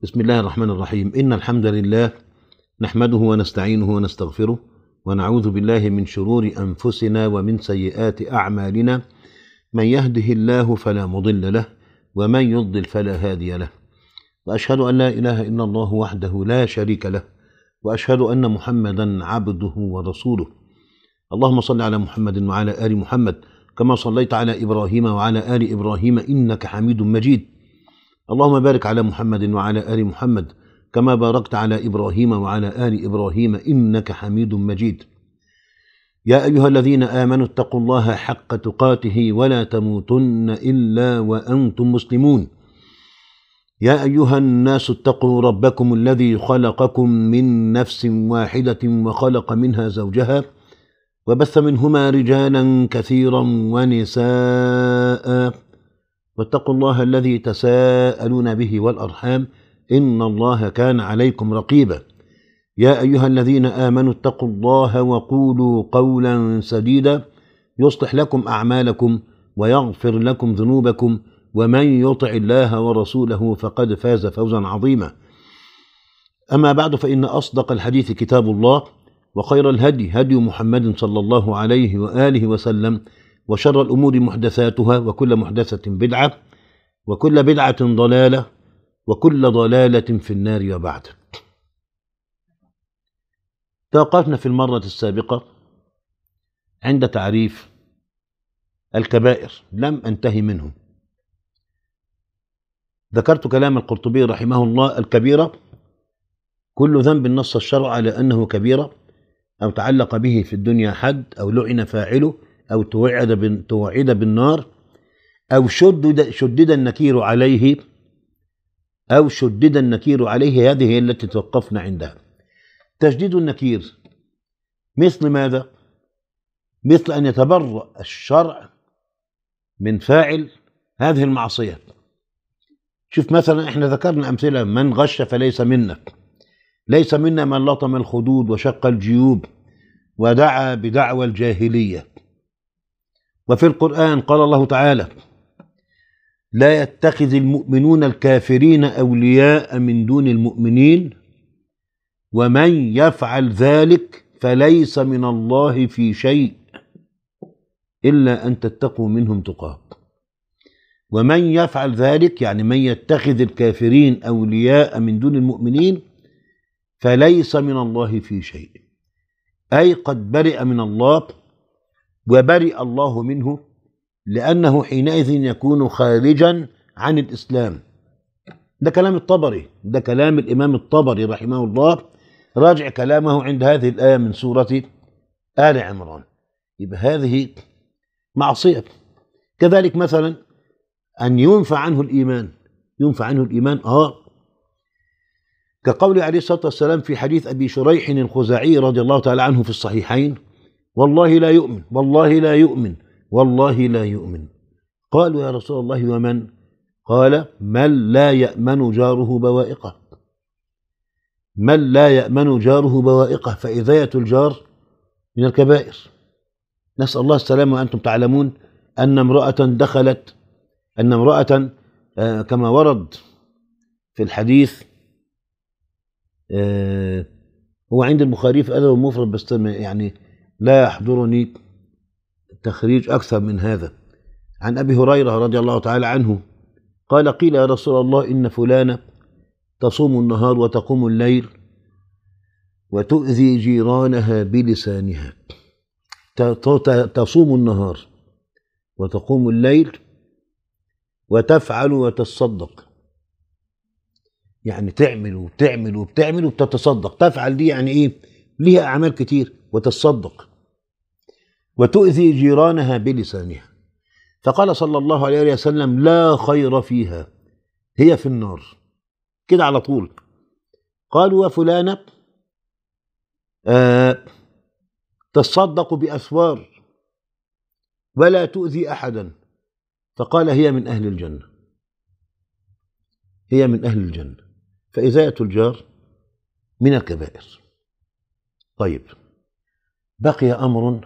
بسم الله الرحمن الرحيم. إن الحمد لله نحمده ونستعينه ونستغفره ونعوذ بالله من شرور أنفسنا ومن سيئات أعمالنا. من يهده الله فلا مضل له ومن يضلل فلا هادي له، وأشهد أن لا إله إلا الله وحده لا شريك له، وأشهد أن محمدا عبده ورسوله. اللهم صل على محمد وعلى آل محمد كما صليت على إبراهيم وعلى آل إبراهيم إنك حميد مجيد. اللهم بارك على محمد وعلى آل محمد كما باركت على إبراهيم وعلى آل إبراهيم إنك حميد مجيد. يا أيها الذين آمنوا اتقوا الله حق تقاته ولا تموتن إلا وأنتم مسلمون. يا أيها الناس اتقوا ربكم الذي خلقكم من نفس واحدة وخلق منها زوجها وبث منهما رجالا كثيرا ونساء، واتقوا الله الذي تساءلون به والأرحام إن الله كان عليكم رقيبا. يا أيها الذين آمنوا اتقوا الله وقولوا قولا سديدا يصلح لكم أعمالكم ويغفر لكم ذنوبكم، ومن يطع الله ورسوله فقد فاز فوزا عظيما. أما بعد، فإن أصدق الحديث كتاب الله، وخير الهدي هدي محمد صلى الله عليه وآله وسلم، وشر الأمور محدثاتها، وكل محدثة بدعة، وكل بدعة ضلالة، وكل ضلالة في النار. وبعد، توقفنا في المرة السابقة عند تعريف الكبائر، لم أنتهي منه. ذكرت كلام القرطبي رحمه الله: الكبيرة كل ذنب نص الشرع على أنه كبيرة، أو تعلق به في الدنيا حد، أو لعن فاعله، أو توعد بالنار، أو شدد النكير عليه، أو شدد النكير عليه. هذه هي التي توقفنا عندها. تشديد النكير مثل ماذا؟ مثل أن يتبرأ الشرع من فاعل هذه المعصية. شوف مثلا، احنا ذكرنا أمثلة: من غش فليس منا، ليس منا من لطم الخدود وشق الجيوب ودعا بدعوى الجاهلية. وفي القرآن قال الله تعالى: لا يتخذ المؤمنون الكافرين أولياء من دون المؤمنين ومن يفعل ذلك فليس من الله في شيء إلا أن تتقوا منهم تقاه. ومن يفعل ذلك يعني من يتخذ الكافرين أولياء من دون المؤمنين فليس من الله في شيء، أي قد برئ من الله وبرئ الله منه، لأنه حينئذ يكون خارجا عن الإسلام. ده كلام الطبري، ده كلام الإمام الطبري رحمه الله. راجع كلامه عند هذه الآية من سورة آل عمران. يبقى هذه معصية. كذلك مثلا أن ينفع عنه الإيمان، ينفع عنه الإيمان كقول عليه الصلاة والسلام في حديث أبي شريح الخزاعي رضي الله تعالى عنه في الصحيحين: والله لا يؤمن، والله لا يؤمن، والله لا يؤمن. قالوا: يا رسول الله ومن؟ قال: من لا يأمن جاره بوائقه. من لا يأمن جاره بوائقه، فإذاية الجار من الكبائر. نسأل الله السلامة. وأنتم تعلمون أن امرأة كما ورد في الحديث، هو عند البخاري في أدب المفرد، بس يعني لا يحضرني تخريج أكثر من هذا. عن أبي هريرة رضي الله تعالى عنه قال: قيل يا رسول الله إن فلانة تصوم النهار وتقوم الليل وتؤذي جيرانها بلسانها. تصوم النهار وتقوم الليل وتفعل وتتصدق، يعني تعمل وبتعمل وبتعمل وبتتصدق. تفعل دي يعني إيه؟ ليها أعمال كتير. وتتصدق. وتؤذي جيرانها بلسانها. فقال صلى الله عليه وسلم: لا خير فيها، هي في النار. كده على طول. قالوا: وفلانة تصدق بأسوار ولا تؤذي أحدا. فقال: هي من أهل الجنة، هي من أهل الجنة. فإذاية الجار من الكبائر. طيب، بقي أمر.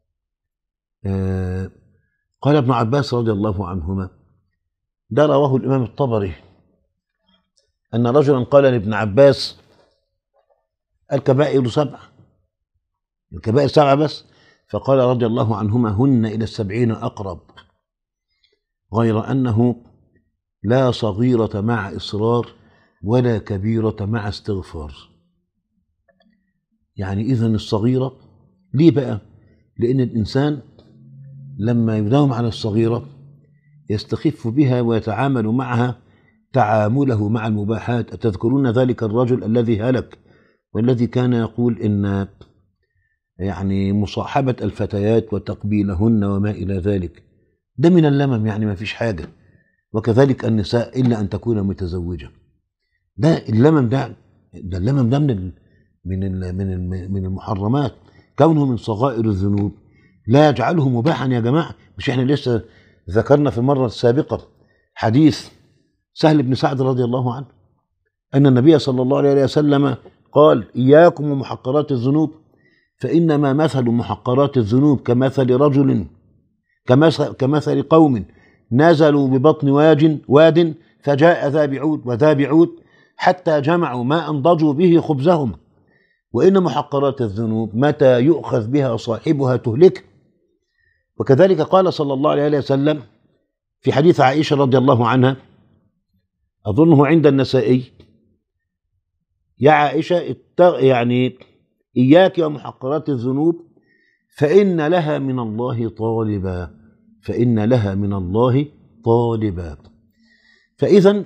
قال ابن عباس رضي الله عنهما، ده رواه الإمام الطبري أن رجلا قال لابن عباس: الكبائر 7، الكبائر 7 بس. فقال رضي الله عنهما: هن إلى 70 أقرب، غير أنه لا صغيرة مع إصرار ولا كبيرة مع استغفار. يعني إذن الصغيرة ليه بقى؟ لأن الإنسان لما يداوم على الصغيرة يستخف بها ويتعامل معها تعامله مع المباحات. أتذكرون ذلك الرجل الذي هلك والذي كان يقول إن يعني مصاحبة الفتيات وتقبيلهن وما إلى ذلك ده من اللمم، يعني ما فيش حاجة. وكذلك النساء إلا أن تكون متزوجة. ده اللمم ده اللمم ده من المحرمات، كونه من صغائر الذنوب لا يجعله مباحا يا جماعة. مش احنا لسه ذكرنا في المرة السابقة حديث سهل بن سعد رضي الله عنه أن النبي صلى الله عليه وسلم قال: إياكم ومحقرات الذنوب، فإنما مثل محقرات الذنوب كمثل قوم نزلوا ببطن واد فجاء ذا بعود وذا بعود حتى جمعوا ما أنضجوا به خبزهم. وإن محقرات الذنوب متى يؤخذ بها صاحبها تهلك. وكذلك قال صلى الله عليه وسلم في حديث عائشة رضي الله عنها، أظنه عند النسائي: يا عائشة يعني إياك ومحقرات الذنوب فإن لها من الله طالبا، فإن لها من الله طالبا. فإذا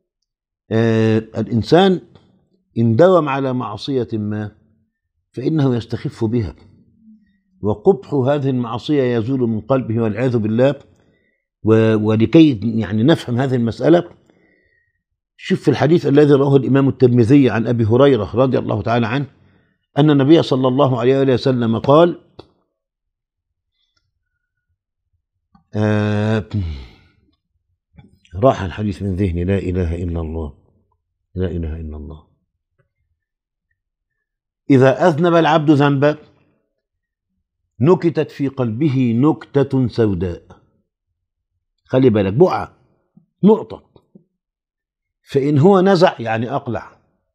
الإنسان إن داوم على معصية ما فإنه يستخف بها، وقبح هذه المعصية يزول من قلبه والعياذ بالله. ولكي يعني نفهم هذه المسألة، شوف في الحديث الذي رواه الإمام الترمذي عن أبي هريرة رضي الله تعالى عنه أن النبي صلى الله عليه وسلم قال: راح الحديث من ذهني، لا إله إلا الله، لا إله إلا الله. إذا أذنب العبد ذنبا نكتت في قلبه نكتة سوداء، خلي بالك، بقعة، نقطة، فإن هو نزع يعني أقلع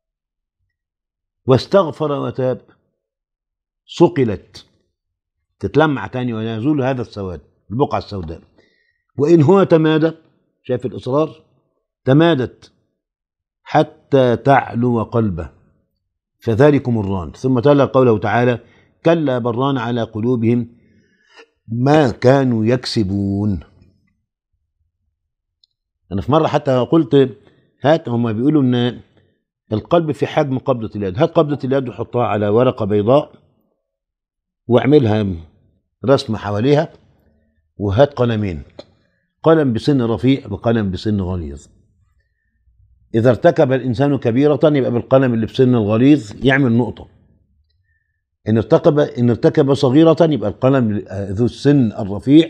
واستغفر وتاب صقلت، تتلمع تاني ويزول هذا السواد، البقعة السوداء. وإن هو تمادى، شايف الإصرار، تمادت حتى تعلو قلبه، فذلكم الران. ثم تلا قوله تعالى: كلا بران على قلوبهم ما كانوا يكسبون. أنا في مرة حتى قلت هات، هم بيقولوا إن القلب في حجم قبضة اليد، هات قبضة اليد وحطها على ورقة بيضاء واعملها رسمة حواليها، وهات قلمين، قلم بسن رفيع وقلم بسن غليظ. إذا ارتكب الإنسان كبيرة يبقى بالقلم اللي بسن الغليظ يعمل نقطة، إن ارتكب صغيرة يبقى القلم ذو السن الرفيع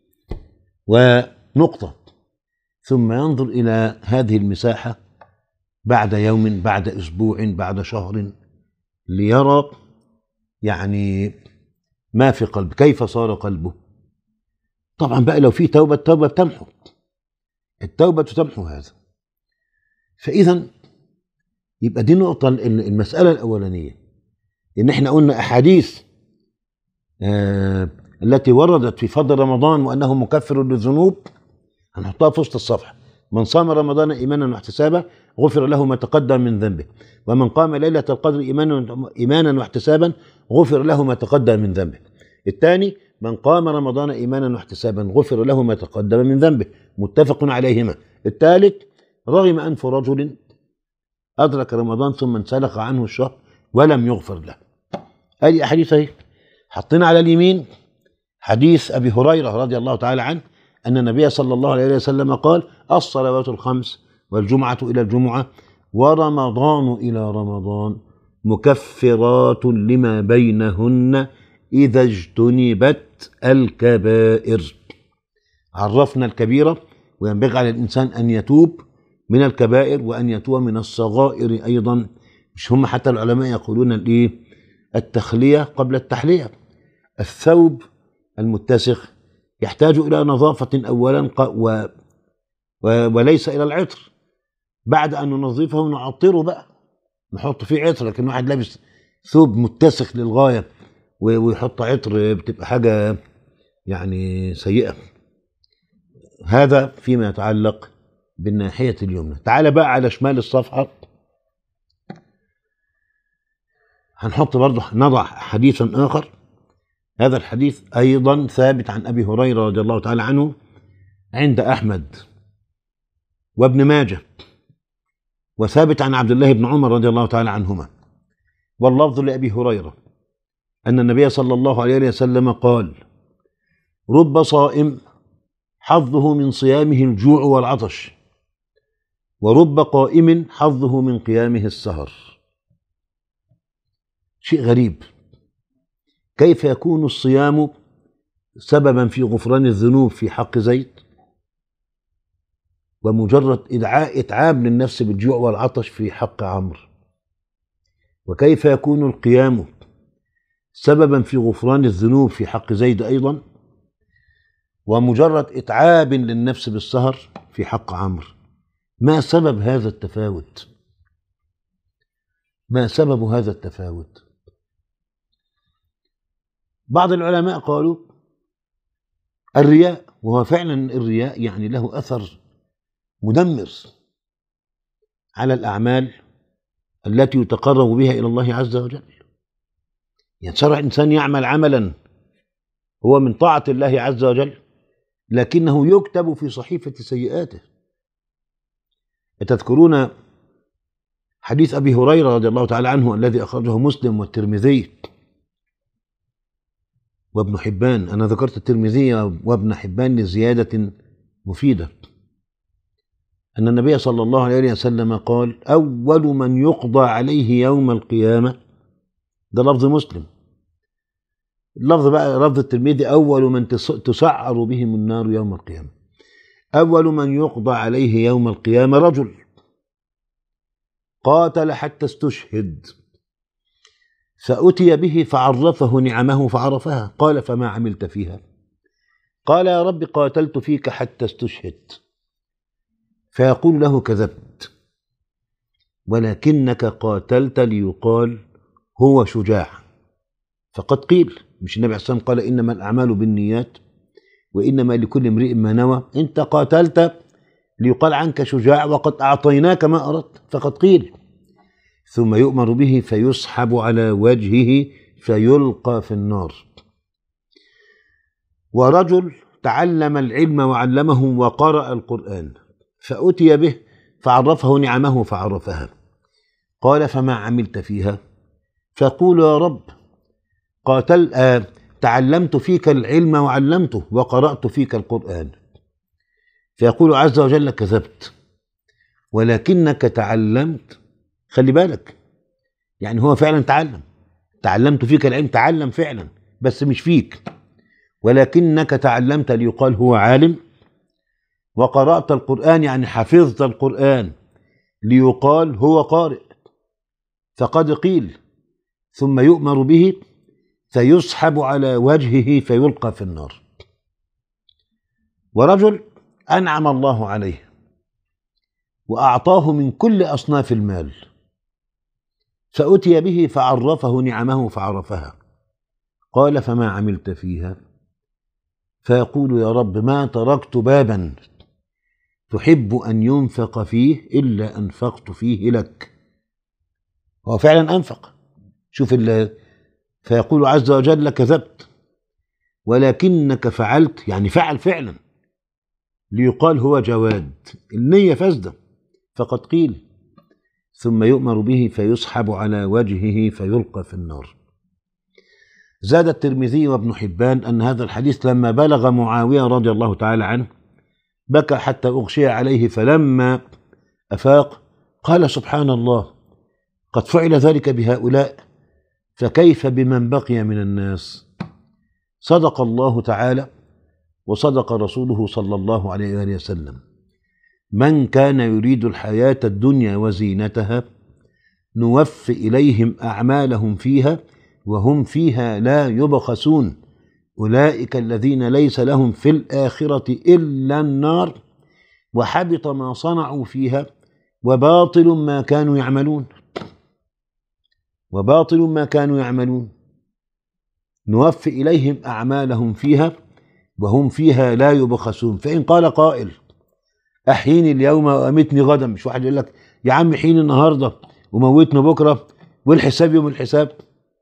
ونقطة. ثم ينظر إلى هذه المساحة بعد يوم، بعد أسبوع، بعد شهر، ليرى يعني ما في قلب، كيف صار قلبه. طبعا بقى لو في توبة، التوبة بتمحو، التوبة تمحو هذا. فإذا يبقى دي نقطة، المسألة الأولانية، إن إحنا قلنا أحاديث التي وردت في فضل رمضان وأنه مكفر للذنوب هنحطها في وسط الصفحة. من صام رمضان إيمانا واحتسابا غفر له ما تقدم من ذنبه، ومن قام ليلة القدر إيمانا واحتسابا غفر له ما تقدم من ذنبه. الثاني: من قام رمضان إيمانا واحتسابا غفر له ما تقدم من ذنبه، متفق عليهما. الثالث: رغم أنف رجل أدرك رمضان ثم انسلخ عنه الشهر ولم يغفر له. أي أحاديث أهي. حطينا على اليمين حديث أبي هريرة رضي الله تعالى عنه أن النبي صلى الله عليه وسلم قال: الصلوات الخمس والجمعة إلى الجمعة ورمضان إلى رمضان مكفرات لما بينهن إذا اجتنبت الكبائر. عرفنا الكبيرة، وينبغي على الإنسان أن يتوب من الكبائر وأن يتوب من الصغائر أيضا. مش هم حتى العلماء يقولون التخلية قبل التحلية. الثوب المتسخ يحتاج إلى نظافة أولا وليس إلى العطر. بعد أن ننظفه نعطره بقى، نحط فيه عطر. لكن واحد لابس ثوب متسخ للغاية ويحط عطر، بتبقى حاجة يعني سيئة. هذا فيما يتعلق بالناحية اليمنى. تعال بقى على شمال الصفحة، هنحط برضه نضع حديثا آخر. هذا الحديث أيضا ثابت عن أبي هريرة رضي الله تعالى عنه عند أحمد وابن ماجه، وثابت عن عبد الله بن عمر رضي الله تعالى عنهما، واللفظ لأبي هريرة أن النبي صلى الله عليه وسلم قال: رب صائم حظه من صيامه الجوع والعطش، ورب قائم حظه من قيامه السهر. شيء غريب، كيف يكون الصيام سببا في غفران الذنوب في حق زيد، ومجرد إتعاب للنفس بالجوع والعطش في حق عمرو؟ وكيف يكون القيام سببا في غفران الذنوب في حق زيد أيضا، ومجرد إتعاب للنفس بالسهر في حق عمرو؟ ما سبب هذا التفاوت؟ ما سبب هذا التفاوت؟ بعض العلماء قالوا الرياء، وهو فعلا الرياء يعني له أثر مدمر على الأعمال التي يتقرب بها إلى الله عز وجل. يعني صار إنسان يعمل عملا هو من طاعة الله عز وجل، لكنه يكتب في صحيفة سيئاته. تذكرون حديث أبي هريرة رضي الله تعالى عنه الذي أخرجه مسلم والترمذي وابن حبان؟ أنا ذكرت الترمذي وابن حبان لزيادة مفيدة. أن النبي صلى الله عليه وسلم قال: أول من يقضى عليه يوم القيامة، ده لفظ مسلم. اللفظ بقى لفظ الترمذي: أول من تسعر بهم النار يوم القيامة. أول من يقضى عليه يوم القيامة رجل قاتل حتى استشهد، فأتي به فعرفه نعمه فعرفها. قال: فما عملت فيها؟ قال: يا رب قاتلت فيك حتى استشهدت. فيقول له: كذبت، ولكنك قاتلت ليقال هو شجاع. فقد قيل، مش النبي عليه الصلاة والسلام قال: إنما الأعمال بالنيات وإنما لكل امرئ ما نوى؟ أنت قاتلت ليقال عنك شجاع، وقد أعطيناك ما أردت. فقد قيل. ثم يؤمر به فيسحب على وجهه فيلقى في النار. ورجل تعلم العلم وعلمه وقرأ القرآن، فأتي به فعرفه نعمه فعرفها. قال: فما عملت فيها؟ فقول: يا رب تعلمت فيك العلم وعلمته وقرأت فيك القرآن. فيقول عز وجل: كذبت، ولكنك تعلمت. خلي بالك، يعني هو فعلا تعلمت فيك العلم، تعلم فعلا بس مش فيك، ولكنك تعلمت ليقال هو عالم. وقرأت القرآن يعني حفظت القرآن ليقال هو قارئ. فقد قيل. ثم يؤمر به فيسحب على وجهه فيلقى في النار. ورجل أنعم الله عليه وأعطاه من كل أصناف المال، فأتي به فعرفه نعمه فعرفها. قال: فما عملت فيها؟ فيقول: يا رب ما تركت بابا تحب أن ينفق فيه إلا أنفقت فيه لك. هو فعلا أنفق. شوف فيقول عز وجل: كذبت، ولكنك فعلت، يعني فعل فعلا ليقال هو جواد. النية فاسدة. فقد قيل. ثم يؤمر به فيسحب على وجهه فيلقى في النار. زاد الترمذي وابن حبان أن هذا الحديث لما بلغ معاوية رضي الله تعالى عنه بكى حتى أغشي عليه، فلما أفاق قال: سبحان الله، قد فعل ذلك بهؤلاء، فكيف بمن بقي من الناس؟ صدق الله تعالى وصدق رسوله صلى الله عليه وآله وسلم: من كان يريد الحياة الدنيا وزينتها نوف إليهم أعمالهم فيها وهم فيها لا يبخسون، أولئك الذين ليس لهم في الآخرة إلا النار وحبط ما صنعوا فيها وباطل ما كانوا يعملون، وباطل ما كانوا يعملون، نوفي إليهم أعمالهم فيها وهم فيها لا يبخسون. فإن قال قائل أحييني اليوم وأمتني غدا، مش واحد يقول لك يا عم حيني النهارده وموتني بكره والحساب يوم الحساب،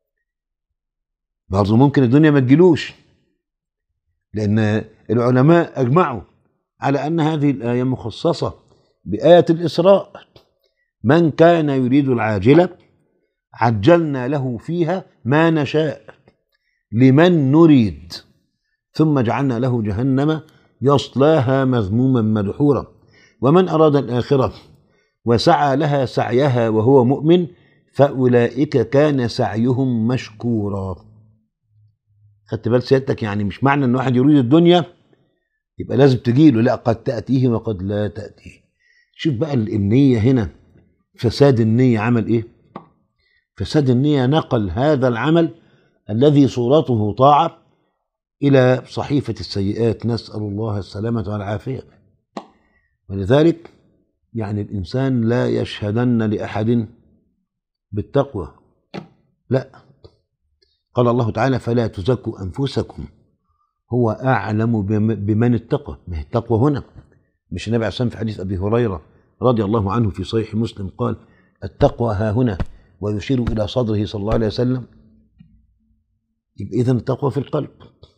برضه ممكن الدنيا ما تجيلوش، لأن العلماء أجمعوا على أن هذه الآية مخصصة بآية الإسراء. من كان يريد العاجلة عجلنا له فيها ما نشاء لمن نريد ثم جعلنا له جهنم يصلاها مذموما مدحورا ومن أراد الآخرة وسعى لها سعيها وهو مؤمن فأولئك كان سعيهم مشكورا. خدت بال سيادتك؟ يعني مش معنى ان واحد يريد الدنيا يبقى لازم تجيله، لا، قد تأتيه وقد لا تأتيه. شوف بقى النية هنا، فساد النية عمل ايه؟ فساد النية نقل هذا العمل الذي صورته طاعة إلى صحيفة السيئات، نسأل الله السلامة والعافية. ولذلك يعني الإنسان لا يشهدن لأحد بالتقوى، لا، قال الله تعالى فلا تزكوا أنفسكم هو أعلم بمن اتقى. ما هي التقوى هنا، مش النبي عليه الصلاة والسلام في حديث أبي هريرة رضي الله عنه في صحيح مسلم قال التقوى ها هنا، ويشير إلى صدره صلى الله عليه وسلم. يبقى إذن التقوى في القلب.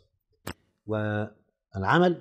والعمل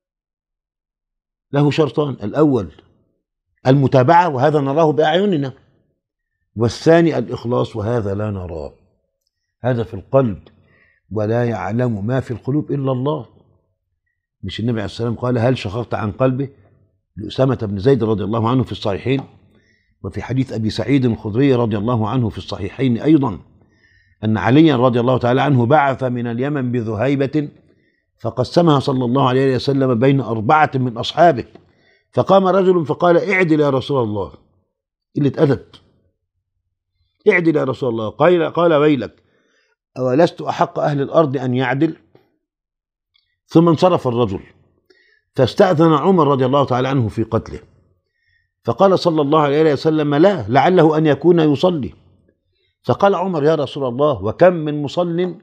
له شرطان: الأول المتابعة وهذا نراه بأعيننا، والثاني الإخلاص وهذا لا نراه، هذا في القلب، ولا يعلم ما في القلوب إلا الله. مش النبي عليه السلام قال هل شققت عن قلبه لأسامة بن زيد رضي الله عنه في الصحيحين، وفي حديث أبي سعيد الخدري رضي الله عنه في الصحيحين أيضا أن عليا رضي الله تعالى عنه بعث من اليمن بذهيبة فقسمها صلى الله عليه وسلم بين 4 من أصحابه، فقام رجل فقال اعدل يا رسول الله. قلة أدب، اعدل يا رسول الله. قال ويلك أولست أحق أهل الأرض أن يعدل؟ ثم انصرف الرجل فاستأذن عمر رضي الله تعالى عنه في قتله، فقال صلى الله عليه وسلم لا، لعله أن يكون يصلي. فقال عمر يا رسول الله وكم من مصل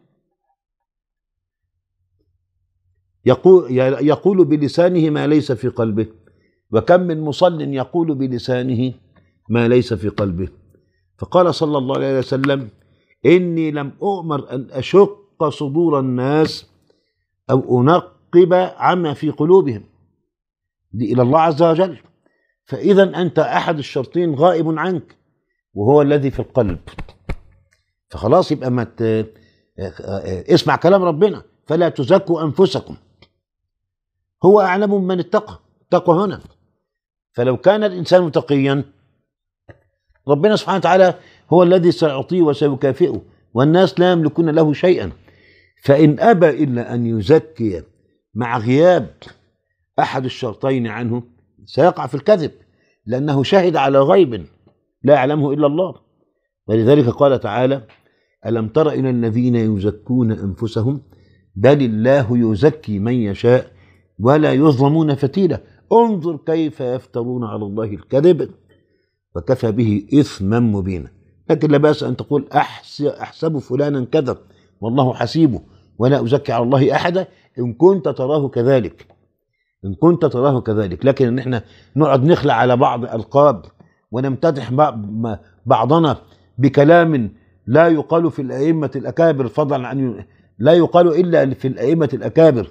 يقول بلسانه ما ليس في قلبه، وكم من مصل يقول بلسانه ما ليس في قلبه. فقال صلى الله عليه وسلم إني لم أؤمر أن أشق صدور الناس أو أنقب عما في قلوبهم، دي إلى الله عز وجل. فإذا أنت أحد الشرطين غائب عنك وهو الذي في القلب، فخلاص يبقى ما اسمع كلام ربنا فلا تزكوا أنفسكم هو أعلم من اتقى. التقوى هنا، فلو كان الإنسان متقيا ربنا سبحانه وتعالى هو الذي سيعطيه وسيكافئه، والناس لا يملكون له شيئا. فإن أبى إلا أن يزكي مع غياب أحد الشرطين عنه سيقع في الكذب، لأنه شهد على غيب لا يعلمه إلا الله. ولذلك قال تعالى ألم تر إلى الذين يزكون أنفسهم بل الله يزكي من يشاء ولا يظلمون فتيلا انظر كيف يفترون على الله الكذب وكفى به إثما مبينا. لكن لا بأس أن تقول أحسب فلانا كذب والله حسيبه ولا أزكي على الله أحدا إن كنت تراه كذلك، إن كنت تراه كذلك. لكن إن إحنا نقعد نخلع على بعض ألقاب ونمتدح بعضنا بكلام لا يقال في الأئمة الأكابر، فضلا عن لا يقال إلا في الأئمة الأكابر،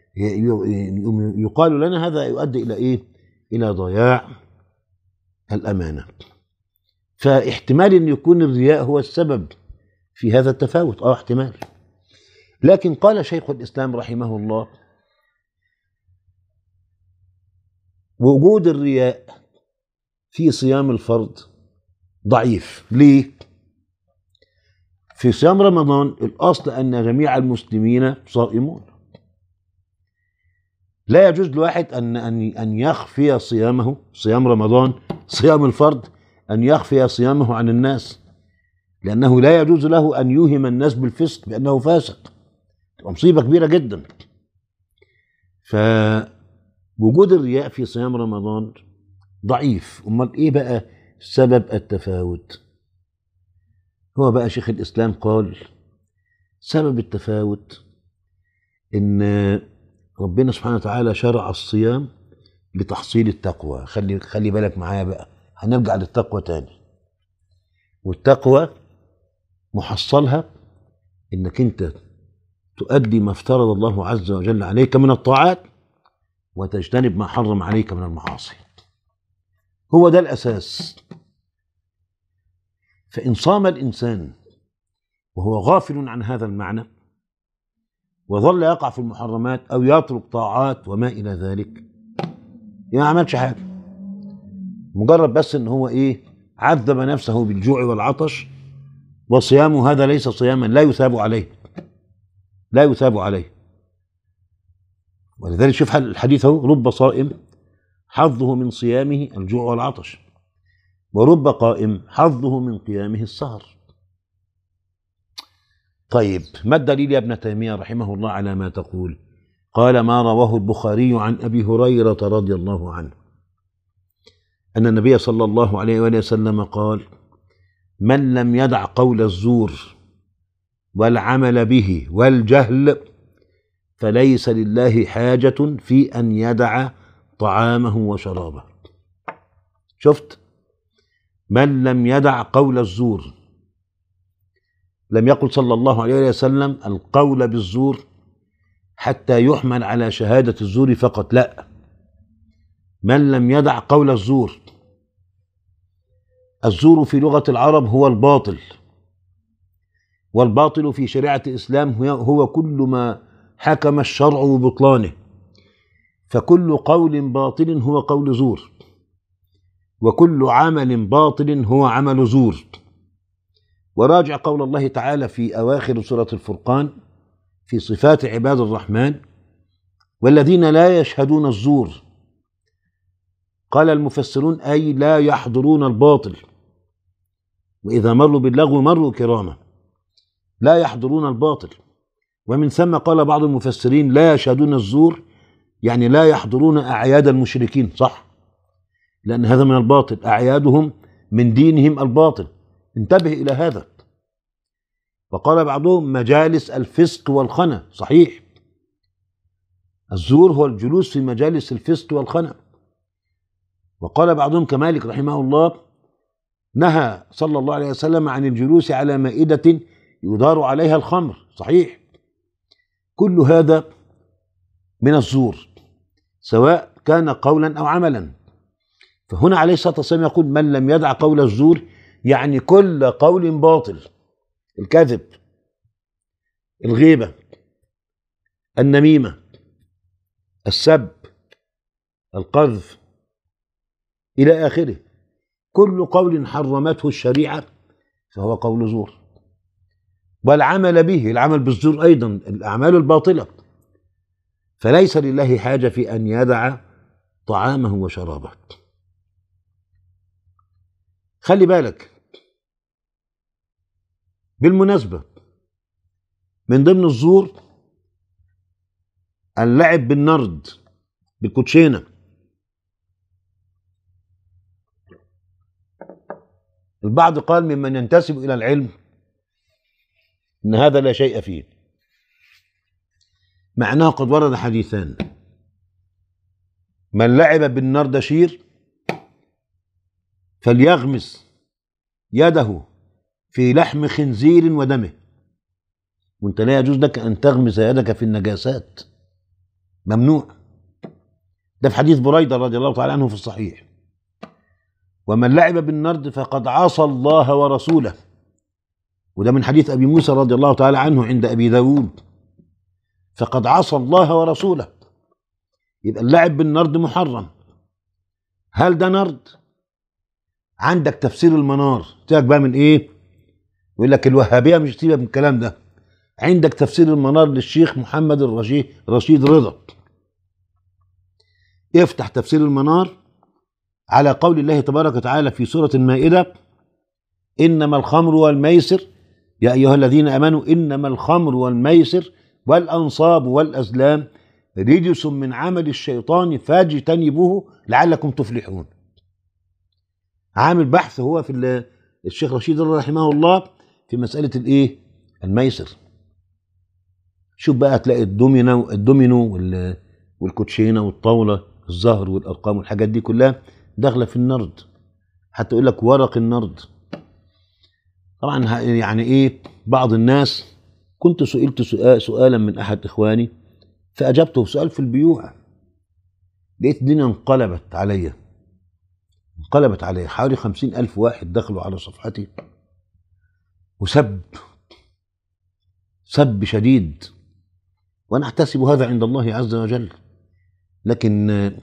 يقال لنا، هذا يؤدي إلى إيه؟ إلى ضياع الأمانة. فاحتمال أن يكون الرياء هو السبب في هذا التفاوت، احتمال. لكن قال شيخ الإسلام رحمه الله وجود الرياء في صيام الفرض ضعيف. ليه؟ في صيام رمضان الأصل أن جميع المسلمين صائمون، لا يجوز لواحد أن يخفي صيامه، صيام رمضان صيام الفرض، أن يخفي صيامه عن الناس، لأنه لا يجوز له أن يوهم الناس بالفسق بأنه فاسق، مصيبة كبيرة جدا. فوجود الرياء في صيام رمضان ضعيف. امال ايه بقى سبب التفاوت؟ هو بقى شيخ الاسلام قال سبب التفاوت ان ربنا سبحانه وتعالى شرع الصيام لتحصيل التقوى. خلي بالك معايا بقى، هنرجع للتقوى تاني. والتقوى محصلها انك انت تؤدي ما افترض الله عز وجل عليك من الطاعات وتجتنب ما حرم عليك من المعاصي. هو ده الاساس. فان صام الانسان وهو غافل عن هذا المعنى وظل يقع في المحرمات او يترك طاعات وما الى ذلك، ما عملش حاجه، مجرد بس ان هو ايه، عذب نفسه بالجوع والعطش، وصيامه هذا ليس صياما، لا يثاب عليه، لا يثاب عليه. ولذلك شوف الحديث اهو، رب صائم حظه من صيامه الجوع والعطش، ورب قائم حظه من قيامه السهر. طيب ما الدليل يا ابن تيمية رحمه الله على ما تقول؟ قال ما رواه البخاري عن أبي هريرة رضي الله عنه أن النبي صلى الله عليه وآله وسلم قال من لم يدع قول الزور والعمل به والجهل فليس لله حاجة في أن يدع طعامه وشرابه. شفت؟ من لم يدع قول الزور، لم يقل صلى الله عليه وسلم القول بالزور حتى يحمل على شهادة الزور فقط، لا، من لم يدع قول الزور. الزور في لغة العرب هو الباطل، والباطل في شريعة الإسلام هو كل ما حكم الشرع ببطلانه، فكل قول باطل هو قول زور، وكل عمل باطل هو عمل زور. وراجع قول الله تعالى في أواخر سورة الفرقان في صفات عباد الرحمن والذين لا يشهدون الزور. قال المفسرون أي لا يحضرون الباطل، وإذا مروا باللغو مروا كراما، لا يحضرون الباطل. ومن ثم قال بعض المفسرين لا يشهدون الزور يعني لا يحضرون أعياد المشركين، صح، لأن هذا من الباطل، أعيادهم من دينهم الباطل، انتبه إلى هذا. وقال بعضهم مجالس الفسق والخنا، صحيح، الزور هو الجلوس في مجالس الفسق والخنا. وقال بعضهم كمالك رحمه الله نهى صلى الله عليه وسلم عن الجلوس على مائدة يدار عليها الخمر، صحيح. كل هذا من الزور سواء كان قولا أو عملا. فهنا عليه الصلاة والسلام يقول من لم يدع قول الزور يعني كل قول باطل، الكذب، الغيبة، النميمة، السب، القذف إلى آخره، كل قول حرمته الشريعة فهو قول زور. والعمل به، العمل بالزور أيضا الأعمال الباطلة، فليس لله حاجة في أن يدع طعامه وشرابه. خلي بالك بالمناسبة من ضمن الزور اللعب بالنرد، بالكوتشينة. البعض قال ممن ينتسب إلى العلم إن هذا لا شيء فيه، معناه قد ورد حديثان: من لعب بالنردشير فليغمس يده في لحم خنزير ودمه، وانت لا يجوز لك أن تغمس يدك في النجاسات، ممنوع. ده في حديث بريدة رضي الله تعالى عنه في الصحيح. ومن لعب بالنرد فقد عصى الله ورسوله، وده من حديث أبي موسى رضي الله تعالى عنه عند أبي داود، فقد عصى الله ورسوله. يبقى اللعب بالنرد محرم. هل ده نرد؟ عندك تفسير المنار، تاك بقى من ايه؟ يقول لك الوهابية مش تسيبها من الكلام ده. عندك تفسير المنار للشيخ محمد رشيد رضا، افتح تفسير المنار على قول الله تبارك وتعالى في سورة المائدة: إنما الخمر والميسر يا أيها الذين آمنوا إنما الخمر والميسر والأنصاب والأزلام رجس من عمل الشيطان فاجتنبوه لعلكم تفلحون. عامل بحث هو في الشيخ رشيد رحمه الله في مسألة الايه؟ الميسر. شوف بقى هتلاقي الدومينو والكوتشينه والطاوله، الزهر والارقام والحاجات دي كلها داخله في النرد. حتى يقول لك ورق النرد. طبعا يعني ايه، بعض الناس كنت سئلت سؤالا من احد اخواني فاجبته سؤال في البيوع، لقيت الدنيا انقلبت عليا حوالي 50,000 واحد دخلوا على صفحتي وسب شديد، وانا احتسب هذا عند الله عز وجل. لكن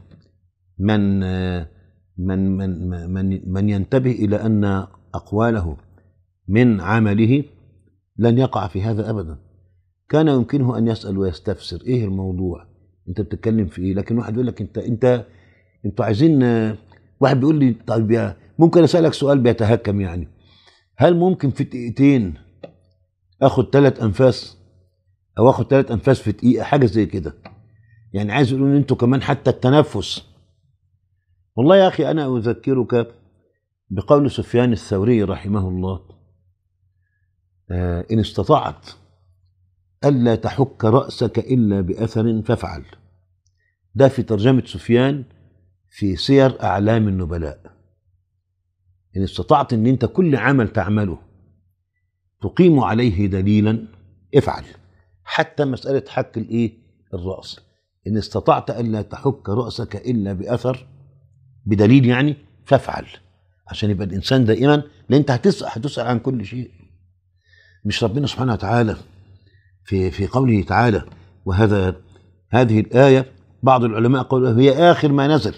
من ينتبه الى ان اقواله من عمله لن يقع في هذا ابدا. كان يمكنه ان يسال ويستفسر ايه الموضوع، انت بتتكلم في ايه؟ لكن واحد يقول لك انتوا عايزين، واحد بيقول لي طيب ممكن اسالك سؤال بيتهكم يعني، هل ممكن في دقيقتين اخد 3 انفاس او اخد 3 انفاس في دقيقه، حاجه زي كده؟ يعني عايز يقولوا ان انتوا كمان حتى التنفس. والله يا اخي انا اذكرك بقول سفيان الثوري رحمه الله: ان استطعت الا تحك راسك الا باثر فافعل. ده في ترجمه سفيان في سير اعلام النبلاء. ان استطعت ان انت كل عمل تعمله تقيم عليه دليلا افعل، حتى مساله حك الراس. ان استطعت الا تحك راسك الا باثر، بدليل يعني، فافعل، عشان يبقى الانسان دائما، لان انت هتسال عن كل شيء. مش ربنا سبحانه وتعالى في قوله تعالى، هذه الايه بعض العلماء قالوا هي اخر ما نزل.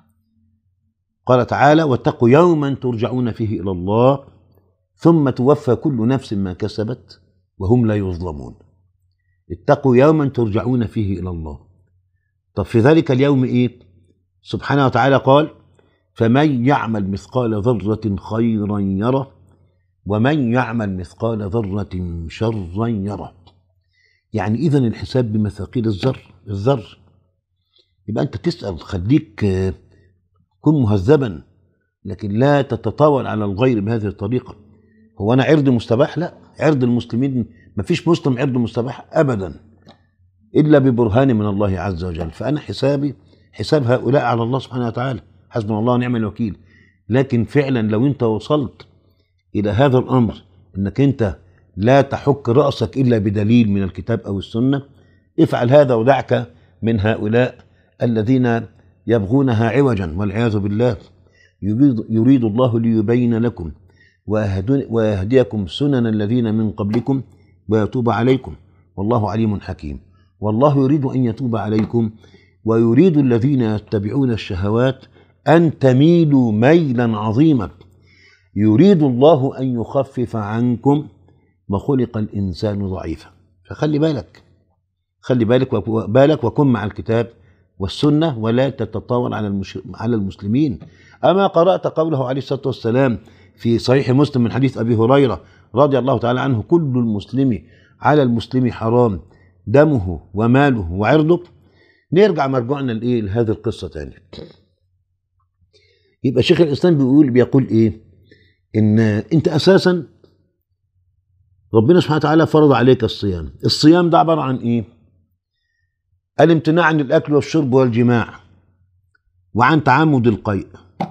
قال تعالى: واتقوا يوما ترجعون فيه الى الله ثم توفى كل نفس ما كسبت وهم لا يظلمون. اتقوا يوما ترجعون فيه الى الله. طب في ذلك اليوم ايه؟ سبحانه وتعالى قال: فمن يعمل مثقال ذرة خيرا يره ومن يعمل مثقال ذرة شرا يره. يعني إذن الحساب بمثاقيل الذر. يبقى أنت تسأل، خليك كن مهذبا، لكن لا تتطاول على الغير بهذه الطريقة. هو أنا عرض مستباح؟ لا، عرض المسلمين ما فيش مسلم عرض مستباح أبدا إلا ببرهان من الله عز وجل. فأنا حسابي حساب هؤلاء على الله سبحانه وتعالى، حسبنا الله ونعم الوكيل. لكن فعلا لو أنت وصلت إلى هذا الأمر أنك أنت لا تحك رأسك إلا بدليل من الكتاب أو السنة، افعل هذا ودعك من هؤلاء الذين يبغونها عوجا والعياذ بالله. يريد الله ليبين لكم ويهديكم سنن الذين من قبلكم ويتوب عليكم والله عليم حكيم. والله يريد أن يتوب عليكم ويريد الذين يتبعون الشهوات أن تميلوا ميلا عظيما. يريد الله أن يخفف عنكم وخلق الإنسان ضعيفا. فخلي بالك وكن مع الكتاب والسنة ولا تتطاول على المسلمين. أما قرأت قوله عليه الصلاة والسلام في صحيح مسلم من حديث أبي هريرة رضي الله تعالى عنه: كل المسلم على المسلم حرام دمه وماله وعرضه. نرجع مرجعنا لهذه القصة تاني. يبقى شيخ الإسلام بيقول إيه؟ إن أنت أساسا ربنا سبحانه وتعالى فرض عليك الصيام. الصيام ده عبارة عن إيه؟ الامتناع عن الأكل والشرب والجماع وعن تعمد القيء.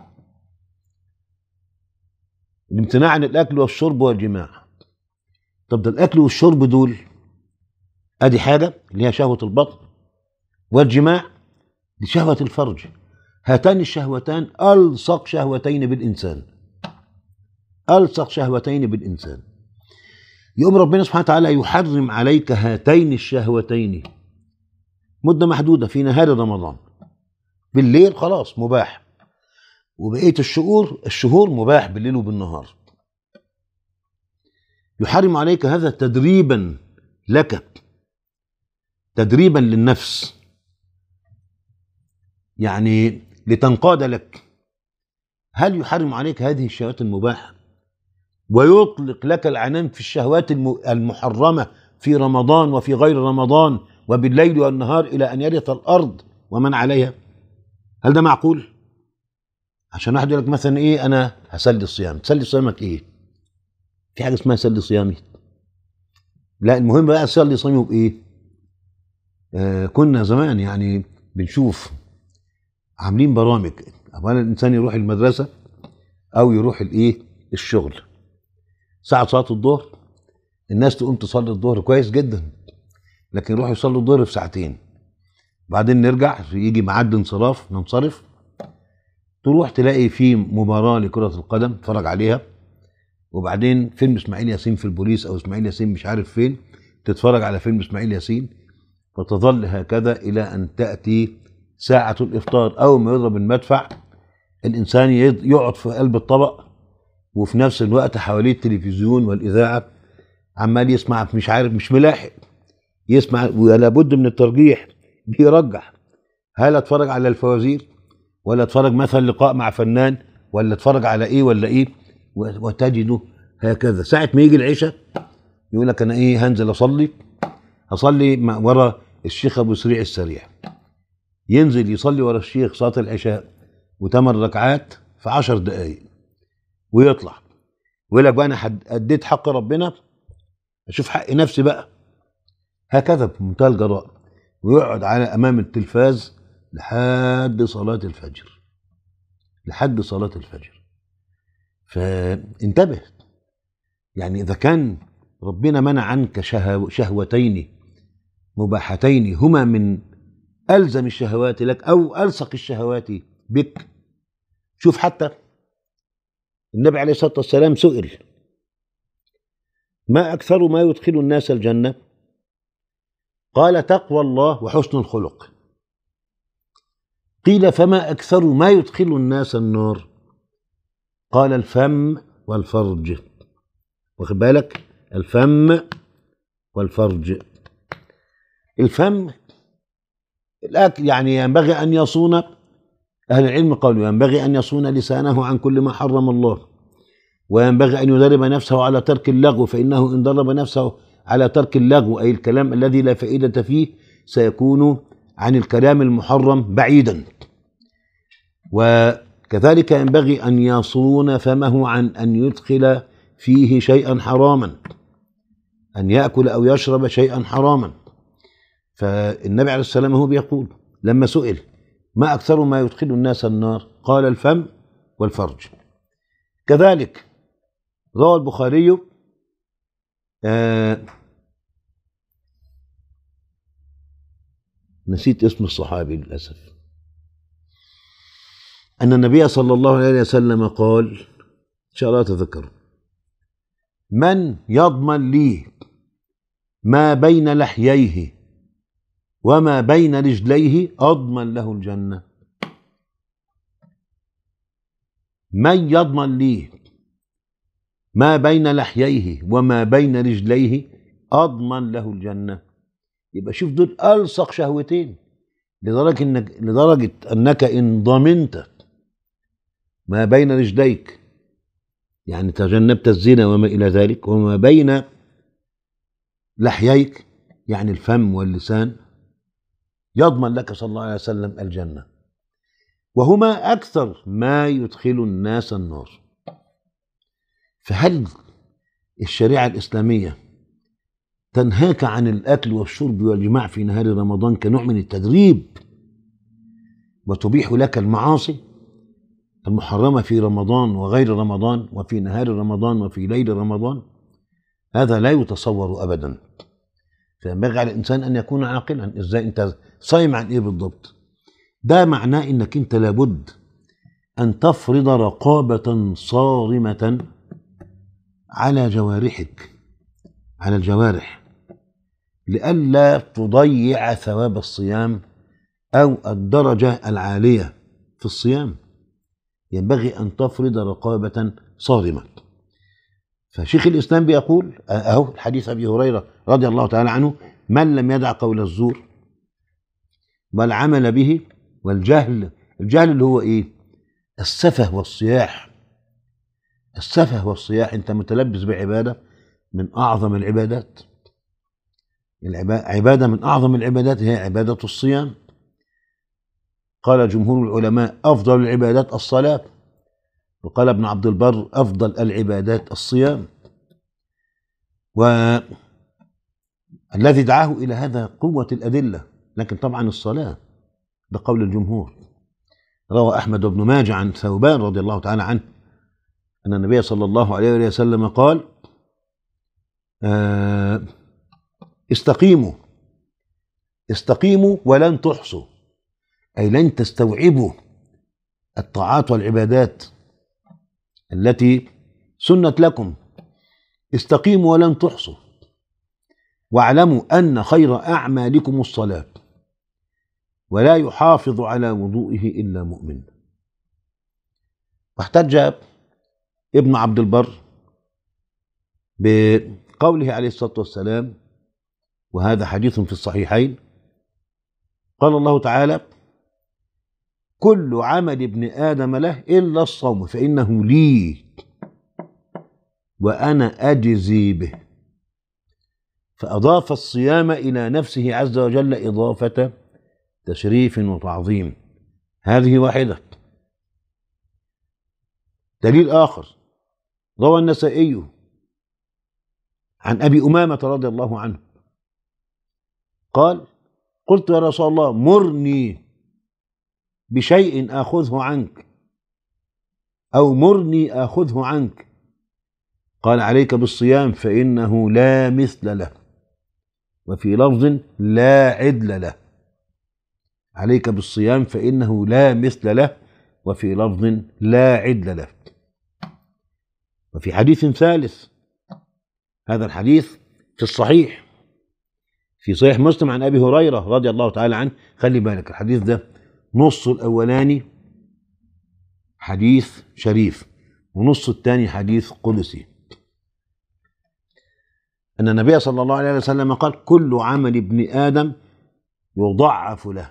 الامتناع عن الأكل والشرب والجماع. طب ده الأكل والشرب دول أدي حاجة اللي هي شهوة البطن، والجماع دي شهوة الفرج. هاتان الشهوتان ألصق شهوتين بالإنسان. يقوم ربنا سبحانه وتعالى يحرم عليك هاتين الشهوتين مدة محدودة في نهار رمضان. بالليل خلاص مباح، وبقية الشهور مباح بالليل وبالنهار. يحرم عليك هذا تدريبا لك، تدريبا للنفس، يعني لتنقاد لك. هل يحرم عليك هذه الشهوات المباحة ويطلق لك العنان في الشهوات المحرمة في رمضان وفي غير رمضان وبالليل والنهار إلى أن يرث الأرض ومن عليها؟ هل ده معقول؟ عشان واحد يقول لك مثلا ايه انا هسلي الصيام، تسلي صيامك ايه؟ في حاجه اسمها سلي صيامي؟ لا، المهم بقى سلي صيامه بايه؟ كنا زمان يعني بنشوف عاملين برامج، اولا الانسان يروح المدرسه او يروح الايه الشغل، ساعه صلاه الظهر الناس تقوم تصلي الظهر كويس جدا، لكن يروحوا يصلوا الظهر في ساعتين، بعدين نرجع يجي ميعاد انصراف ننصرف، تروح تلاقي في مباراه لكره القدم تتفرج عليها، وبعدين فيلم اسماعيل ياسين في البوليس او اسماعيل ياسين مش عارف فين، تتفرج على فيلم اسماعيل ياسين، وتظل هكذا الى ان تاتي ساعه الافطار. اول ما يضرب المدفع الانسان يقعد في قلب الطبق، وفي نفس الوقت حواليه التلفزيون والاذاعه عمال يسمع، مش عارف مش ملاحق يسمع، ولا بد من الترجيح، بيرجح هل اتفرج على الفوازير ولا اتفرج مثلا لقاء مع فنان ولا اتفرج على ايه ولا ايه، وتجده هكذا. ساعه ما يجي العشاء يقول لك انا ايه هنزل اصلي ورا الشيخ ابو سريع السريع، ينزل يصلي ورا الشيخ صلاه العشاء وثمان ركعات في 10 دقائق ويطلع ويقول لك بقى انا اديت حق ربنا، اشوف حق نفسي بقى، هكذا بمنتهى الجراءه، ويقعد على امام التلفاز لحد صلاه الفجر، لحد صلاه الفجر. فانتبه، يعني اذا كان ربنا منع عنك شهوتين مباحتين هما من ألزم الشهوات لك أو ألصق الشهوات بك. شوف حتى النبي عليه الصلاة والسلام سئل ما أكثر ما يدخل الناس الجنة؟ قال تقوى الله وحسن الخلق. قيل فما أكثر ما يدخل الناس النار؟ قال الفم والفرج. واخد بالك؟ الفم والفرج. الفم الأكل، يعني ينبغي أن يصون، أهل العلم قالوا ينبغي أن يصون لسانه عن كل ما حرم الله، وينبغي أن يدرب نفسه على ترك اللغو، فإنه إن درب نفسه على ترك اللغو أي الكلام الذي لا فائدة فيه سيكون عن الكلام المحرم بعيدا. وكذلك ينبغي أن يصون فمه عن أن يدخل فيه شيئا حراما، أن يأكل أو يشرب شيئا حراما. فالنبي عليه السلام هو بيقول لما سئل ما أكثر ما يدخل الناس النار؟ قال الفم والفرج. كذلك روى البخاري نسيت اسم الصحابي للأسف، أن النبي صلى الله عليه وسلم قال، إن شاء الله تذكروا، من يضمن لي ما بين لحييه وما بين رجليه أضمن له الجنة. من يضمن لي ما بين لحييه وما بين رجليه أضمن له الجنة. يبقى شوف دول ألصق شهوتين، لدرجة أنك إن ضمنت ما بين رجليك يعني تجنبت الزنا وما إلى ذلك، وما بين لحييك يعني الفم واللسان، يضمن لك صلى الله عليه وسلم الجنة، وهما أكثر ما يدخل الناس النار. فهل الشريعة الإسلامية تنهاك عن الأكل والشرب والجماع في نهار رمضان كنوع من التدريب، وتبيح لك المعاصي المحرمة في رمضان وغير رمضان وفي نهار رمضان وفي ليل رمضان؟ هذا لا يتصور أبدا. فينبغي على الإنسان أن يكون عاقلا. إزاي أنت صايم عن إيه بالضبط؟ ده معناه إنك أنت لابد أن تفرض رقابة صارمة على جوارحك، على الجوارح، لئلا تضيع ثواب الصيام أو الدرجة العالية في الصيام. ينبغي أن تفرض رقابة صارمة. فشيخ الإسلام بيقول أهو الحديث أبي هريرة رضي الله تعالى عنه: من لم يدع قول الزور والعمل به والجهل. الجهل اللي هو إيه؟ السفه والصياح. السفه والصياح، أنت متلبس بعبادة من أعظم العبادات، عبادة من أعظم العبادات هي عبادة الصيام. قال جمهور العلماء أفضل العبادات الصلاة، وقال ابن عبد البر أفضل العبادات الصيام، والذي دعاه إلى هذا قوة الأدلة، لكن طبعا الصلاة بقول الجمهور. روى أحمد بن ماجه عن ثوبان رضي الله تعالى عنه أن النبي صلى الله عليه وسلم قال: استقيموا ولن تحصوا، أي لن تستوعبوا الطاعات والعبادات التي سنت لكم. استقيموا ولن تحصوا، واعلموا أن خير أعمالكم الصلاة، ولا يحافظ على وضوئه إلا مؤمن. واحتج ابن عبد البر بقوله عليه الصلاة والسلام، وهذا حديث في الصحيحين، قال الله تعالى: كل عمل ابن آدم له إلا الصوم فإنه لي وأنا أجزي به. فأضاف الصيام إلى نفسه عز وجل إضافة تشريف وتعظيم. هذه واحدة. دليل آخر، روى النسائي عن أبي أمامة رضي الله عنه قال: قلت يا رسول الله مرني بشيء آخذه عنك، أو مرني آخذه عنك. قال: عليك بالصيام فإنه لا مثل له، وفي لفظ لا عدل له. عليك بالصيام فإنه لا مثل له، وفي لفظ لا عدل له. وفي حديث ثالث، هذا الحديث في الصحيح، في صحيح مسلم، عن أبي هريرة رضي الله تعالى عنه. خلي بالك الحديث ده نص الأولاني حديث شريف، ونص الثاني حديث قدسي. أن النبي صلى الله عليه وسلم قال: كل عمل ابن آدم يضاعف له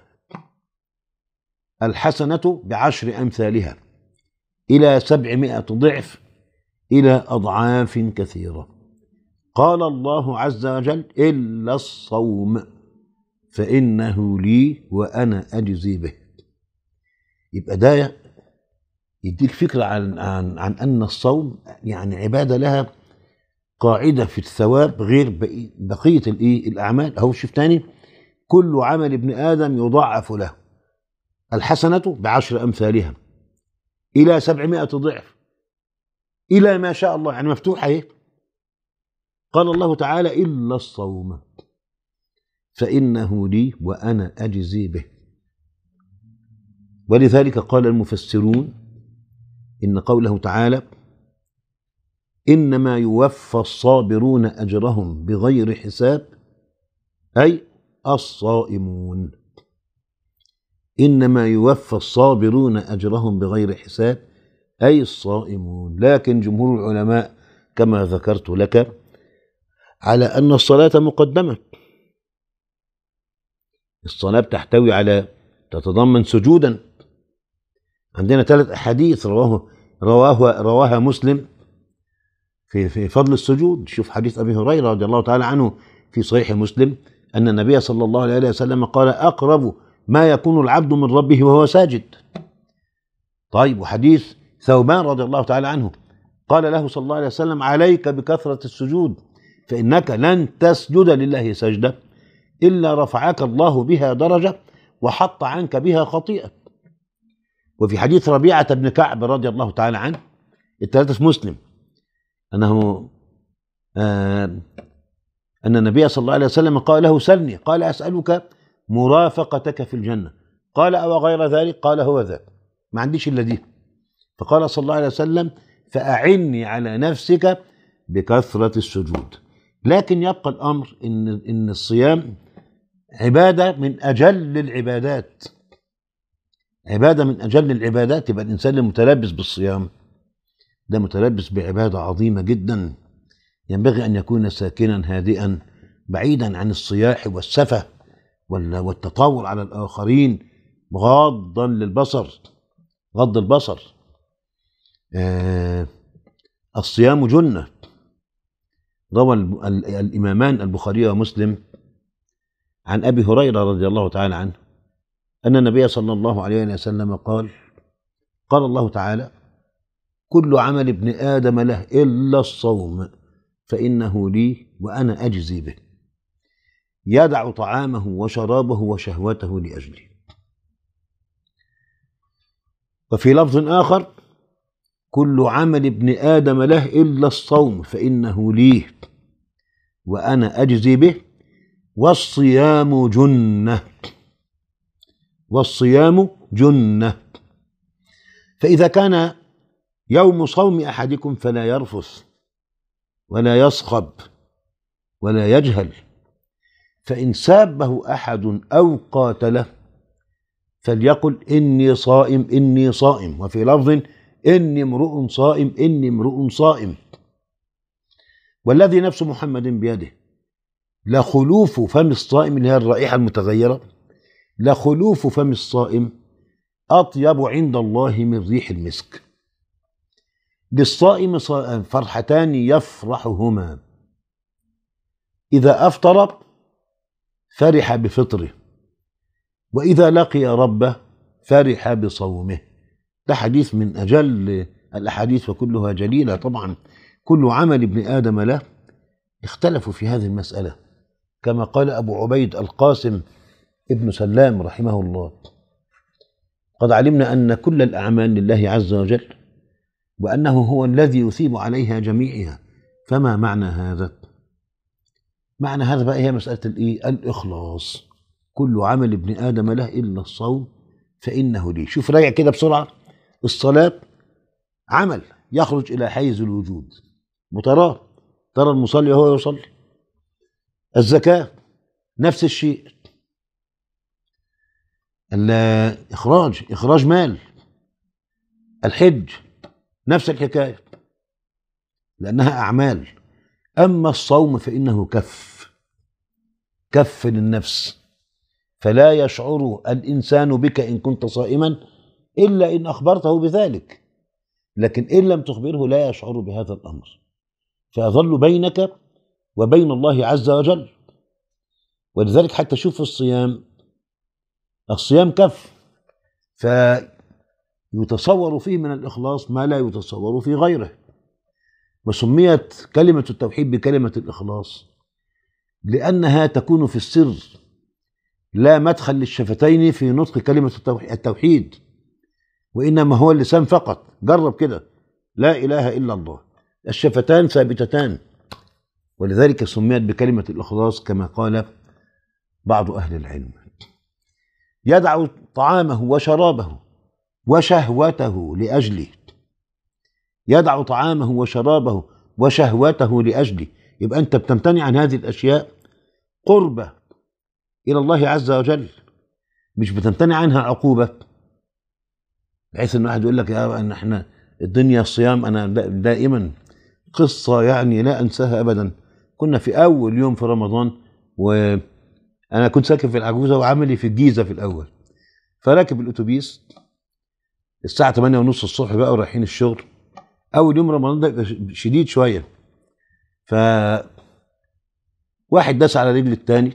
الحسنة ب10 أمثالها إلى 700 ضعف إلى أضعاف كثيرة. قال الله عز وجل: إلا الصوم فإنه لي وأنا أجزي به. يبقى ده يديك فكرة عن أن الصوم يعني عبادة لها قاعدة في الثواب غير بقية الأعمال. أهو شوف تاني: كل عمل ابن آدم يضاعف له الحسنة ب10 أمثالها إلى 700 ضعف إلى ما شاء الله، يعني مفتوحة اهي. قال الله تعالى: إلا الصوم فإنه لي وأنا أجزي به. ولذلك قال المفسرون إن قوله تعالى: إنما يوفى الصابرون أجرهم بغير حساب، أي الصائمون. إنما يوفى الصابرون أجرهم بغير حساب أي الصائمون. لكن جمهور العلماء كما ذكرت لك على أن الصلاة مقدمة. الصلاة تحتوي على، تتضمن سجودا. عندنا 3 أحاديث رواها مسلم في فضل السجود. شوف حديث أبي هريرة رضي الله تعالى عنه في صحيح مسلم أن النبي صلى الله عليه وسلم قال: أقرب ما يكون العبد من ربه وهو ساجد. طيب، وحديث ثوبان رضي الله تعالى عنه قال له صلى الله عليه وسلم: عليك بكثرة السجود فإنك لن تسجد لله سجدة إلا رفعك الله بها درجة وحط عنك بها خطيئة. وفي حديث ربيعة بن كعب رضي الله تعالى عنه، الثلاثة في مسلم، أن النبي صلى الله عليه وسلم قال له: سلني. قال: أسألك مرافقتك في الجنة. قال: أو غير ذلك؟ قال: هو ذا، ما عنديش إلا دي. فقال صلى الله عليه وسلم: فأعني على نفسك بكثرة السجود. لكن يبقى الأمر إن الصيام عبادة من أجل العبادات، عبادة من أجل العبادات. يبقى الإنسان المتلبس بالصيام ده متلبس بعبادة عظيمة جدا. ينبغي أن يكون ساكنا هادئا بعيدا عن الصياح والسفة والتطاول على الآخرين، غاضا للبصر، غض البصر. الصيام جنة. روى الإمامان البخاري ومسلم عن أبي هريرة رضي الله تعالى عنه أن النبي صلى الله عليه وسلم قال: قال الله تعالى: كل عمل ابن آدم له إلا الصوم فإنه لي وأنا أجزي به. يدع طعامه وشرابه وشهوته لأجلي. وفي لفظ آخر: كل عمل ابن آدم له إلا الصوم فإنه لي وأنا أجزي به. والصيام جنة. والصيام جنة. فإذا كان يوم صوم أحدكم فلا يرفث ولا يصخب ولا يجهل، فإن سابه أحد أو قاتله فليقل إني صائم إني صائم، وفي لفظ إني امرؤ صائم إني امرؤ صائم. والذي نفس محمد بيده لخلوف فم الصائم، اللي هي الرائحة المتغيرة، لخلوف فم الصائم أطيب عند الله من ريح المسك. للصائم فرحتان يفرحهما: إذا أفطر فرح بفطره، وإذا لقي ربه فرح بصومه. ده حديث من أجل الأحاديث وكلها جليلة. طبعا كل عمل ابن آدم له. اختلفوا في هذه المسألة كما قال أبو عبيد القاسم ابن سلام رحمه الله: قد علمنا أن كل الأعمال لله عز وجل وأنه هو الذي يثيب عليها جميعها، فما معنى هذا؟ معنى هذا بقى هي مسألة الإخلاص. كل عمل ابن آدم له إلا الصوم فإنه لي. شوف راجع كده بسرعة: الصلاة عمل يخرج إلى حيز الوجود وتراه، ترى المصلي وهو يصلي. الزكاة نفس الشيء. إخراج مال. الحج نفس الحكاية لأنها أعمال. أما الصوم فإنه كف للنفس، فلا يشعر الإنسان بك إن كنت صائما إلا إن أخبرته بذلك، لكن إن لم تخبره لا يشعر بهذا الأمر، فيظل بينك وبين الله عز وجل. ولذلك حتى شوف الصيام كف، فيتصور فيه من الإخلاص ما لا يتصور في غيره. وسميت كلمة التوحيد بكلمة الإخلاص لأنها تكون في السر، لا مدخل للشفتين في نطق كلمة التوحيد، وإنما هو اللسان فقط. جرب كده: لا إله إلا الله، الشفتان ثابتتان. ولذلك سميت بكلمة الإخلاص كما قال بعض أهل العلم: يدع طعامه وشرابه وشهوته لأجلي. يدع طعامه وشرابه وشهوته لأجلي. يبقى أنت بتمتنع عن هذه الأشياء قربة إلى الله عز وجل، مش بتمتنع عنها عقوبة. بحيث أن واحد يقول لك يا أن احنا الدنيا الصيام. أنا دائما قصة يعني لا أنساها أبدا. كنا في أول يوم في رمضان، وأنا كنت ساكن في العجوزة وعملي في الجيزة في الأول، فراكب الأتوبيس الساعة 8:30 الصبح بقى ورايحين الشغل. أول يوم رمضان ده شديد شوية، واحد داس على رجل التاني،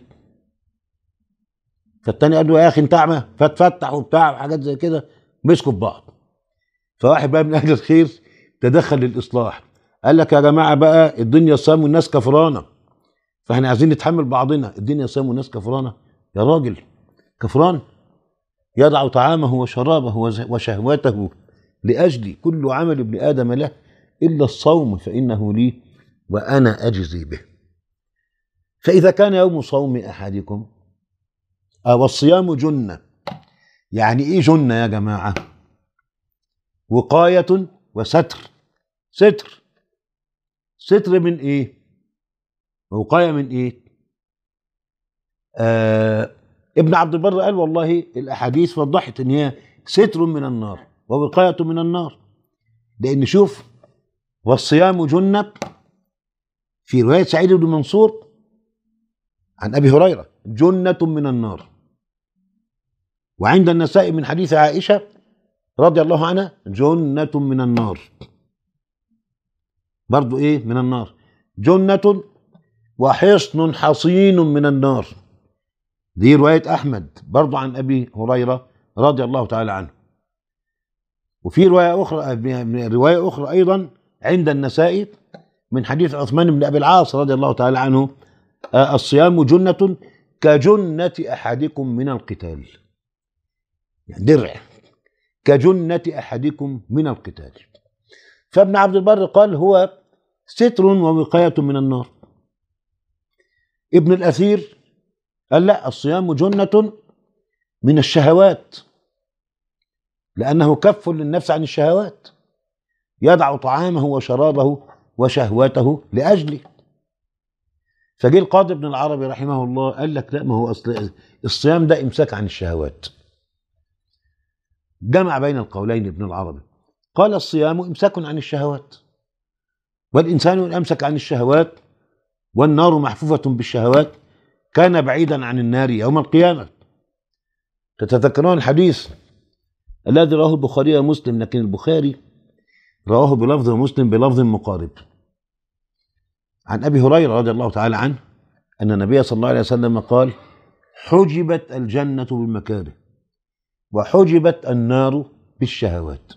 فالتاني قال له يا أخي أنت أعمى، فتفتح وبتاع وحاجات زي كده، مسكوا في بعض. فواحد بقى من أهل الخير تدخل للإصلاح، قال لك يا جماعة بقى الدنيا صام والناس كفرانة، فاحنا عايزين نتحمل بعضنا. الدنيا صام والناس كفرانة يا راجل؟ كفران؟ يضع طعامه وشرابه وشهوته لأجلي. كل عمل ابن آدم له إلا الصوم فإنه لي وأنا أجزي به. فإذا كان يوم صوم أحدكم والصيام جنة. يعني إيه جنة يا جماعة؟ وقاية وستر. ستر من إيه؟ وقاية من إيه؟ ابن عبد البر قال والله الأحاديث وضحت إن هي ستر من النار ووقاية من النار. لأن شوف: والصيام جنة، في رواية سعيد بن منصور عن أبي هريرة جنة من النار، وعند النسائي من حديث عائشة رضي الله عنها جنة من النار. برضو إيه من النار؟ جنة وحصن حصين من النار. دي رواية أحمد برضو عن أبي هريرة رضي الله تعالى عنه. وفي رواية أخرى أيضا عند النسائي من حديث عثمان بن أبي العاص رضي الله تعالى عنه: الصيام جنة كجنة أحدكم من القتال. يعني درع كجنة أحدكم من القتال. فابن عبد البر قال: هو ستر ووقاية من النار. ابن الأثير قال: لا، الصيام جنة من الشهوات، لأنه كف للنفس عن الشهوات، يدع طعامه وشرابه وشهوته لأجله. فجه القاضي ابن العربي رحمه الله قال لك: لا، ما هو أصل الصيام ده إمساك عن الشهوات. جمع بين القولين ابن العربي، قال: الصيام إمساك عن الشهوات، والإنسان إن أمسك عن الشهوات والنار محفوفة بالشهوات كان بعيدا عن النار يوم القيامة. تتذكرون الحديث الذي رواه البخاري ومسلم، لكن البخاري رواه بلفظ ومسلم بلفظ مقارب، عن أبي هريرة رضي الله تعالى عنه أن النبي صلى الله عليه وسلم قال: حجبت الجنة بالمكاره وحجبت النار بالشهوات.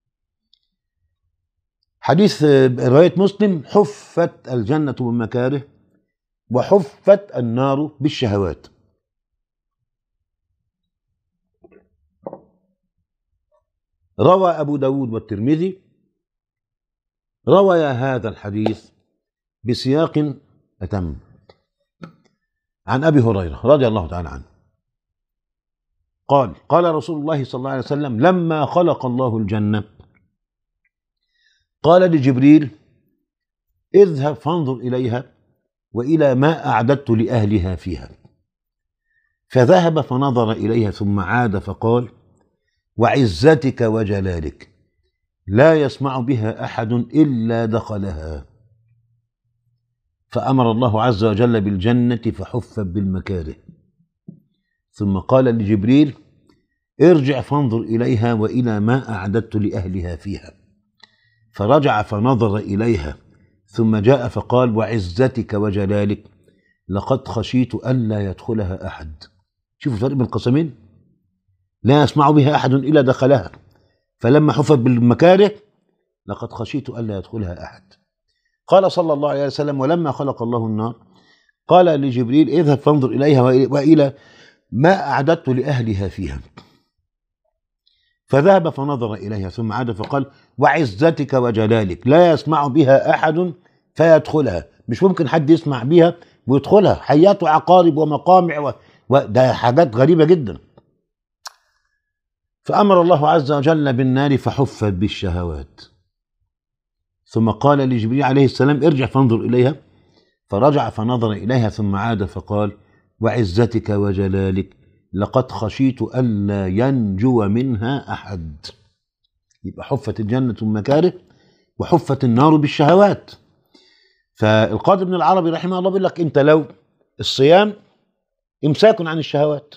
حديث رواية مسلم: حفت الجنة بالمكاره وحفت النار بالشهوات. روى أبو داود والترمذي روى هذا الحديث بسياق أتم عن أبي هريرة رضي الله تعالى عنه قال: قال رسول الله صلى الله عليه وسلم: لما خلق الله الجنة قال لجبريل: اذهب فانظر إليها وإلى ما أعددت لأهلها فيها. فذهب فنظر إليها ثم عاد فقال: وعزتك وجلالك لا يسمع بها أحد إلا دخلها. فأمر الله عز وجل بالجنة فحفت بالمكاره، ثم قال لجبريل: ارجع فانظر إليها وإلى ما أعددت لأهلها فيها. فرجع فنظر إليها ثم جاء فقال: وعزتك وجلالك لقد خشيت ألا يدخلها أحد. شوفوا الفرق بين القسمين، لا يسمع بها أحد إلا دخلها، فلما حفت بالمكاره لقد خشيت ألا يدخلها أحد. قال صلى الله عليه وسلم: ولما خلق الله النار قال لجبريل: اذهب فانظر إليها وإلى ما أعددت لأهلها فيها. فذهب فنظر إليها ثم عاد فقال: وعزتك وجلالك لا يسمع بها أحد فيدخلها. مش ممكن حد يسمع بها ويدخلها، حيات وعقارب ومقامع وده حاجات غريبة جدا. فأمر الله عز وجل بالنار فحفت بالشهوات، ثم قال لجبريل عليه السلام: ارجع فانظر إليها. فرجع فنظر إليها ثم عاد فقال: وعزتك وجلالك لقد خشيت ألا ينجو منها أحد. يبقى حفت الجنة بالمكاره وحفت النار بالشهوات. فالقاضي ابن العربي رحمه الله بيقول لك: انت لو الصيام امساك عن الشهوات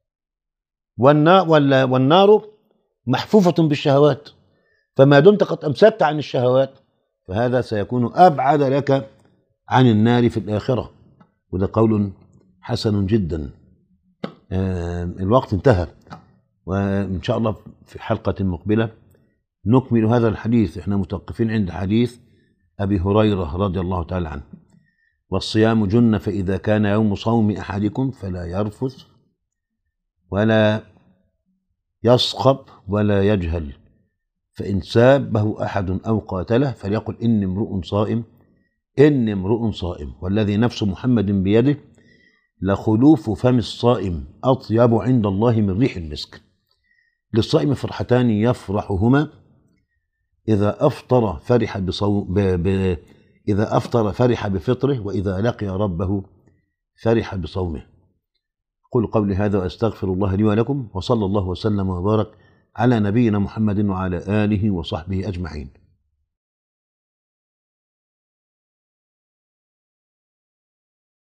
والنار محفوفة بالشهوات، فما دمت قد امسكت عن الشهوات فهذا سيكون أبعد لك عن النار في الآخرة. وده قول حسن جدا. الوقت انتهى، وإن شاء الله في حلقة مقبلة نكمل هذا الحديث. احنا متوقفين عند حديث أبي هريرة رضي الله تعالى عنه: والصيام جنة فإذا كان يوم صوم أحدكم فلا يرفث ولا يصخب ولا يجهل، فإن سابه أحد أو قاتله فليقل إني امرؤ صائم، إني امرؤ صائم، والذي نفس محمد بيده لخلوف فم الصائم أطيب عند الله من ريح المسك. للصائم فرحتان يفرحهما: إذا أفطر فرح إذا أفطر فرح بفطره، وإذا لقي ربه فرح بصومه. قل قولي هذا وأستغفر الله لي ولكم، وصلى الله وسلم وبارك على نبينا محمد وعلى آله وصحبه أجمعين.